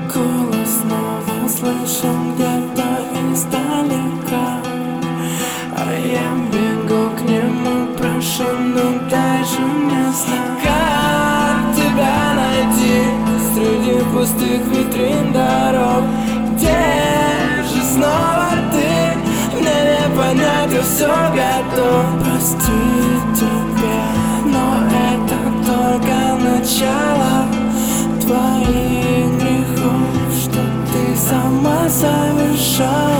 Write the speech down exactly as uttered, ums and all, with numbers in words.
Голос снова слышен где-то издалека, а я бегу к нему, прошу, ну дай же мне знак. Как тебя найти среди пустых витрин дорог? Где же снова ты? Мне не понять, я все готов простить тебя, но это только начало твоих грехов, что ты сама совершала.